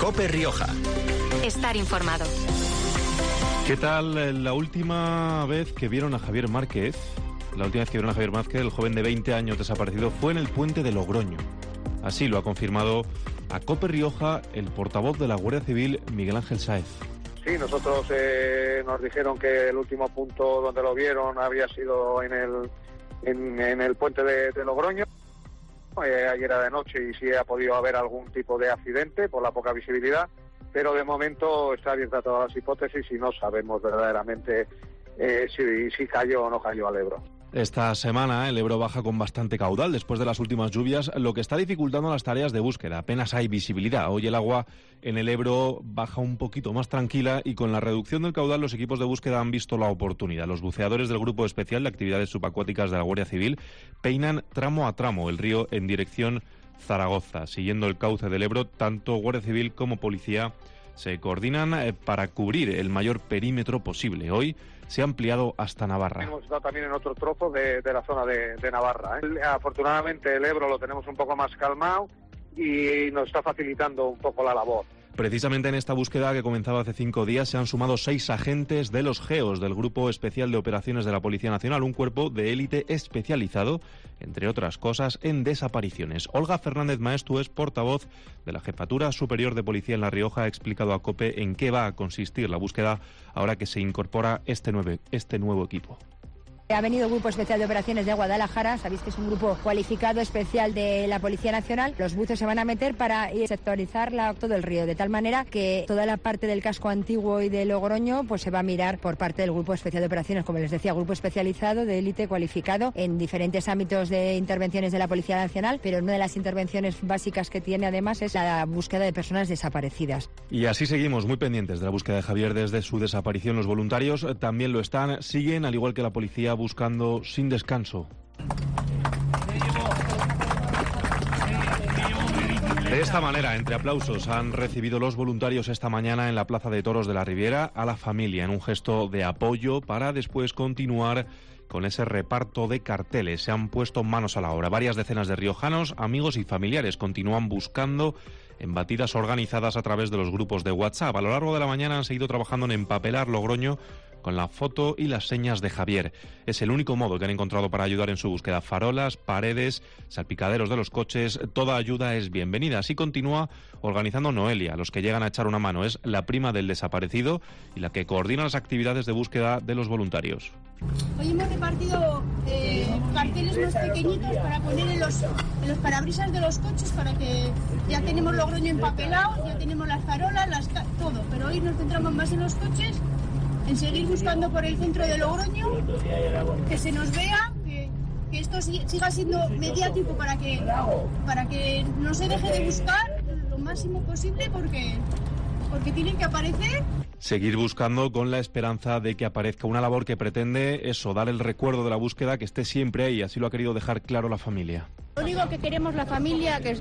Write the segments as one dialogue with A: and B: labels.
A: COPE Rioja.
B: Estar informado.
C: ¿Qué tal la última vez que vieron a Javier Márquez? La última vez que vieron a Javier Márquez, el joven de 20 años desaparecido, fue en el puente de Logroño. Así lo ha confirmado a COPE Rioja el portavoz de la Guardia Civil, Miguel Ángel Sáez.
D: Sí, nosotros nos dijeron que el último punto donde lo vieron había sido en el puente de Logroño. Ayer era de noche y sí ha podido haber algún tipo de accidente por la poca visibilidad, pero de momento está abierta todas las hipótesis y no sabemos verdaderamente si cayó o no cayó al Ebro.
C: Esta semana el Ebro baja con bastante caudal después de las últimas lluvias, lo que está dificultando las tareas de búsqueda. Apenas hay visibilidad. Hoy el agua en el Ebro baja un poquito más tranquila y con la reducción del caudal los equipos de búsqueda han visto la oportunidad. Los buceadores del Grupo Especial de Actividades Subacuáticas de la Guardia Civil peinan tramo a tramo el río en dirección Zaragoza. Siguiendo el cauce del Ebro, tanto Guardia Civil como Policía se coordinan para cubrir el mayor perímetro posible. Hoy se ha ampliado hasta Navarra.
D: Hemos estado también en otro trozo de la zona de Navarra. Afortunadamente el Ebro lo tenemos un poco más calmado y nos está facilitando un poco la labor.
C: Precisamente en esta búsqueda que comenzaba hace 5 días se han sumado 6 agentes de los GEOs del Grupo Especial de Operaciones de la Policía Nacional, un cuerpo de élite especializado, entre otras cosas, en desapariciones. Olga Fernández Maestu es portavoz de la Jefatura Superior de Policía en La Rioja. Ha explicado a COPE en qué va a consistir la búsqueda ahora que se incorpora este nuevo equipo.
E: Ha venido el Grupo Especial de Operaciones de Guadalajara, sabéis que es un grupo cualificado especial de la Policía Nacional. Los buzos se van a meter para sectorizar todo el río, de tal manera que toda la parte del casco antiguo y de Logroño pues se va a mirar por parte del Grupo Especial de Operaciones, como les decía, grupo especializado de élite cualificado en diferentes ámbitos de intervenciones de la Policía Nacional, pero una de las intervenciones básicas que tiene además es la búsqueda de personas desaparecidas.
C: Y así seguimos muy pendientes de la búsqueda de Javier desde su desaparición. Los voluntarios también lo están, siguen, al igual que la policía, buscando sin descanso. De esta manera, entre aplausos, han recibido los voluntarios esta mañana en la Plaza de Toros de la Riviera a la familia en un gesto de apoyo para después continuar con ese reparto de carteles. Se han puesto manos a la obra. Varias decenas de riojanos, amigos y familiares continúan buscando en batidas organizadas a través de los grupos de WhatsApp. A lo largo de la mañana han seguido trabajando en empapelar Logroño con la foto y las señas de Javier. Es el único modo que han encontrado para ayudar en su búsqueda. Farolas, paredes, salpicaderos de los coches, toda ayuda es bienvenida. Así continúa organizando Noelia. Los que llegan a echar una mano es la prima del desaparecido y la que coordina las actividades de búsqueda de los voluntarios.
F: Hoy hemos repartido carteles más pequeñitos para poner en los parabrisas de los coches, para que ya tenemos Logroño empapelado, ya tenemos las farolas, todo. Pero hoy nos centramos más en los coches, en seguir buscando por el centro de Logroño, que se nos vea, que esto siga siendo mediático para que no se deje de buscar lo máximo posible porque tienen que aparecer.
C: Seguir buscando con la esperanza de que aparezca una labor que pretende eso, dar el recuerdo de la búsqueda, que esté siempre ahí, así lo ha querido dejar claro la familia.
G: Lo único que queremos la familia, que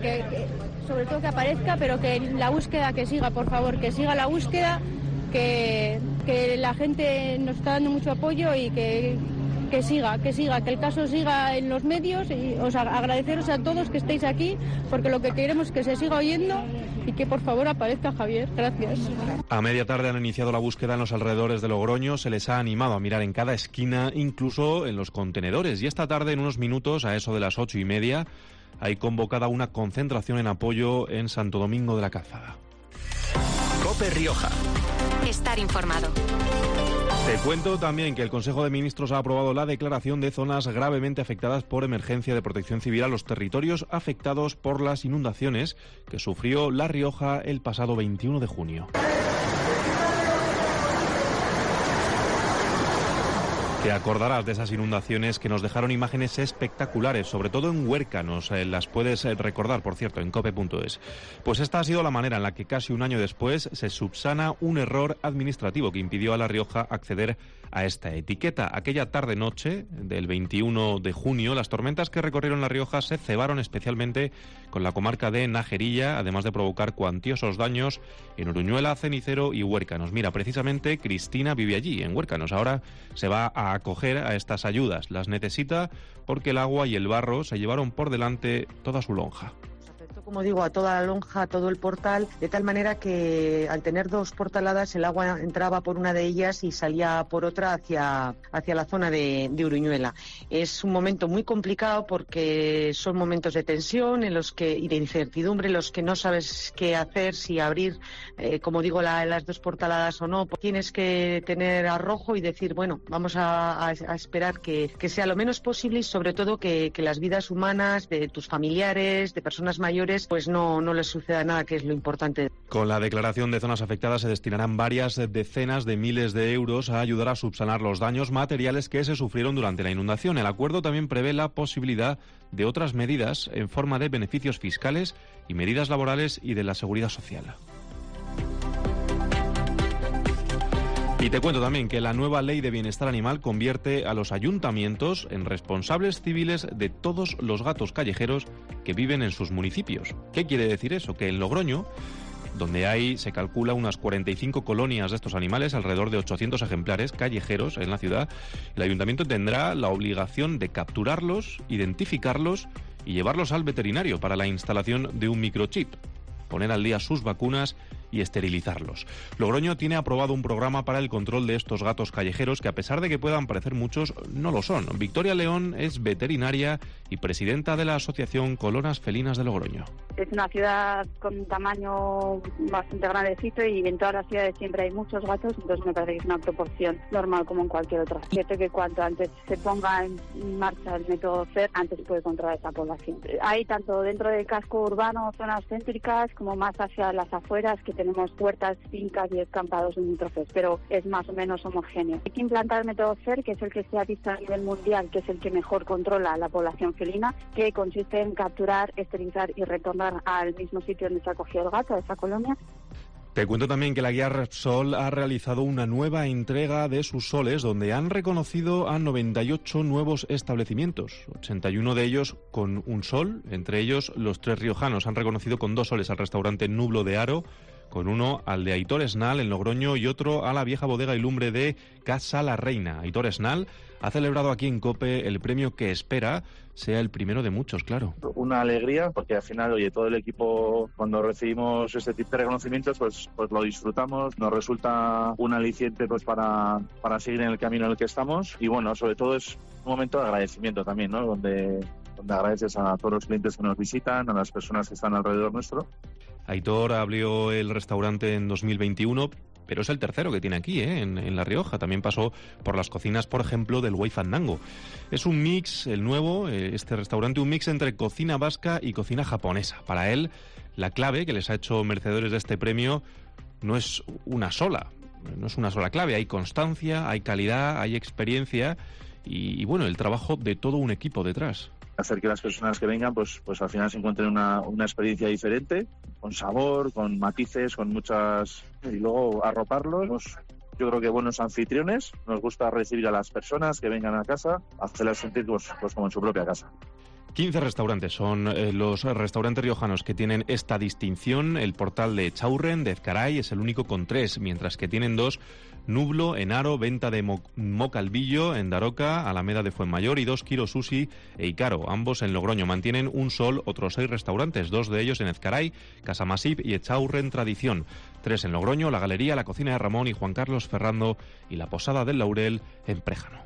G: sobre todo que aparezca, pero que la búsqueda que siga, por favor, que siga la búsqueda, que la gente nos está dando mucho apoyo y que siga, que el caso siga en los medios, y os agradeceros a todos que estéis aquí, porque lo que queremos es que se siga oyendo y que por favor aparezca Javier. Gracias.
C: A media tarde han iniciado la búsqueda en los alrededores de Logroño. Se les ha animado a mirar en cada esquina, incluso en los contenedores. Y esta tarde, en unos minutos, a eso de las 8:30, hay convocada una concentración en apoyo en Santo Domingo de la Calzada.
A: COPE Rioja.
B: Estar informado.
C: Te cuento también que el Consejo de Ministros ha aprobado la declaración de zonas gravemente afectadas por emergencia de protección civil a los territorios afectados por las inundaciones que sufrió La Rioja el pasado 21 de junio. Te acordarás de esas inundaciones que nos dejaron imágenes espectaculares, sobre todo en Huércanos. Las puedes recordar, por cierto, en cope.es. Pues esta ha sido la manera en la que casi un año después se subsana un error administrativo que impidió a La Rioja acceder a esta etiqueta. Aquella tarde-noche del 21 de junio, las tormentas que recorrieron La Rioja se cebaron especialmente con la comarca de Najerilla, además de provocar cuantiosos daños en Uruñuela, Cenicero y Huércanos. Mira, precisamente Cristina vive allí, en Huércanos. Ahora se va a acoger a estas ayudas. Las necesita porque el agua y el barro se llevaron por delante toda su lonja.
H: Nos afectó Como digo, a toda la lonja, a todo el portal, de tal manera que al tener 2 portaladas el agua entraba por una de ellas y salía por otra hacia la zona de Uruñuela. Es un momento muy complicado porque son momentos de tensión y de incertidumbre en los que no sabes qué hacer, si abrir, como digo, las 2 portaladas o no. Tienes que tener arrojo y decir, bueno, vamos a esperar que sea lo menos posible y sobre todo que las vidas humanas de tus familiares, de personas mayores, pues no les suceda nada, que es lo importante.
C: Con la declaración de zonas afectadas se destinarán varias decenas de miles de euros a ayudar a subsanar los daños materiales que se sufrieron durante la inundación. El acuerdo también prevé la posibilidad de otras medidas en forma de beneficios fiscales y medidas laborales y de la seguridad social. Y te cuento también que la nueva ley de bienestar animal convierte a los ayuntamientos en responsables civiles de todos los gatos callejeros que viven en sus municipios. ¿Qué quiere decir eso? Que en Logroño, donde se calcula unas 45 colonias de estos animales, alrededor de 800 ejemplares callejeros en la ciudad, el ayuntamiento tendrá la obligación de capturarlos, identificarlos y llevarlos al veterinario para la instalación de un microchip, poner al día sus vacunas y esterilizarlos. Logroño tiene aprobado un programa para el control de estos gatos callejeros que, a pesar de que puedan parecer muchos, no lo son. Victoria León es veterinaria y presidenta de la Asociación Colonas Felinas de Logroño.
I: Es una ciudad con un tamaño bastante grandecito y en todas las ciudades siempre hay muchos gatos, entonces me parece que es una proporción normal como en cualquier otra. Es cierto que cuanto antes se ponga en marcha el método CER, antes puede controlar esa población. Hay tanto dentro del casco urbano, zonas céntricas, como más hacia las afueras, que tenemos huertas, fincas y escampados limítrofes, pero es más o menos homogéneo. Hay que implantar el método CER, que es el que se ha visto a nivel mundial, que es el que mejor controla la población felina, que consiste en capturar, esterilizar y retornar al mismo sitio donde se ha cogido el gato, a esa colonia.
C: Te cuento también que la guía Repsol ha realizado una nueva entrega de sus soles, donde han reconocido a 98 nuevos establecimientos, 81 de ellos con un sol, entre ellos los 3 riojanos. Han reconocido con 2 soles al restaurante Nublo de Haro, con uno al de Aitor Esnal en Logroño y otro a la vieja bodega y lumbre de Casa La Reina. Aitor Esnal ha celebrado aquí en COPE el premio que espera sea el primero de muchos, claro.
J: Una alegría, porque al final, oye, todo el equipo, cuando recibimos este tipo de reconocimientos, pues lo disfrutamos, nos resulta un aliciente pues para seguir en el camino en el que estamos, y bueno, sobre todo es un momento de agradecimiento también, ¿no? Donde agradeces a todos los clientes que nos visitan, a las personas que están alrededor nuestro.
C: Aitor abrió el restaurante en 2021, pero es el tercero que tiene aquí, en La Rioja. También pasó por las cocinas, por ejemplo, del Güey Fandango. Es un mix, el nuevo, este restaurante, un mix entre cocina vasca y cocina japonesa. Para él, la clave que les ha hecho merecedores de este premio no es una sola clave. Hay constancia, hay calidad, hay experiencia y bueno, el trabajo de todo un equipo detrás.
J: Hacer que las personas que vengan pues al final se encuentren una experiencia diferente, con sabor, con matices, con muchas... Y luego arroparlos. Yo creo que buenos anfitriones, nos gusta recibir a las personas que vengan a casa, hacerlas sentir pues como en su propia casa.
C: 15 restaurantes son los restaurantes riojanos que tienen esta distinción. El portal de Chaurren, de Ezcaray, es el único con 3, mientras que tienen 2, Nublo, en Haro, Venta de Mocalvillo, en Daroca, Alameda de Fuenmayor, y 2, Quiro Sushi e Icaro, ambos en Logroño. Mantienen un sol otros 6 restaurantes, 2 de ellos en Ezcaray, Casa Masip y Echaurren Tradición. 3 en Logroño, La Galería, La Cocina de Ramón y Juan Carlos Ferrando y La Posada del Laurel en Préjano.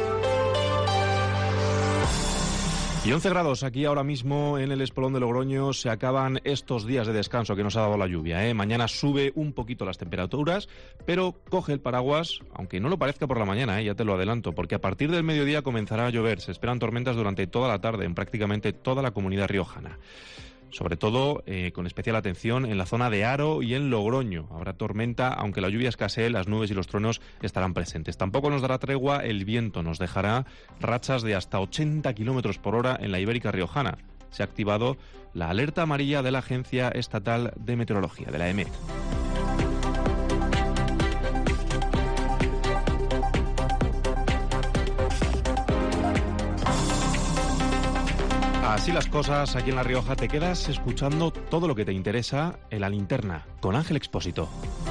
C: Y 11 grados aquí ahora mismo en el Espolón de Logroño. Se acaban estos días de descanso que nos ha dado la lluvia, ¿eh? Mañana sube un poquito las temperaturas, pero coge el paraguas, aunque no lo parezca por la mañana, ya te lo adelanto, porque a partir del mediodía comenzará a llover. Se esperan tormentas durante toda la tarde en prácticamente toda la comunidad riojana. Sobre todo con especial atención en la zona de Haro y en Logroño. Habrá tormenta, aunque la lluvia escasee, las nubes y los truenos estarán presentes. Tampoco nos dará tregua el viento, nos dejará rachas de hasta 80 kilómetros por hora en la Ibérica riojana. Se ha activado la alerta amarilla de la Agencia Estatal de Meteorología, de la EMET. Así las cosas, aquí en La Rioja te quedas escuchando todo lo que te interesa en La Linterna, con Ángel Expósito.